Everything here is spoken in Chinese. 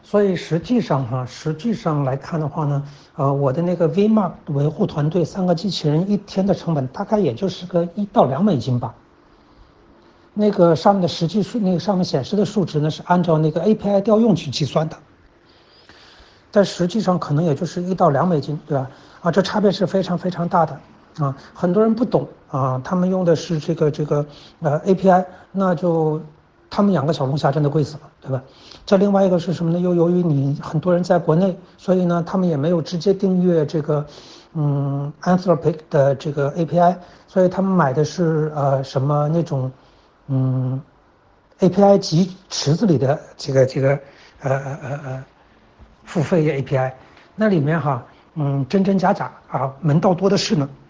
所以实际上来看的话呢，我的那个 VMark 维护团队3个机器人一天的成本大概也就是个1到2美金吧。那个上面的实际数，那个上面显示的数值呢是按照那个 API 调用去计算的，但实际上可能也就是1到2美金，对吧？这差别是非常非常大的很多人不懂他们用的是这个API，那就他们养个小龙虾真的贵死了，对吧？这另外一个是什么呢？又由于你很多人在国内，所以呢他们也没有直接订阅这个Anthropic 的这个 API，所以他们买的是什么那种API 集池子里的这个付费 API，那里面真真假假门道多的是呢。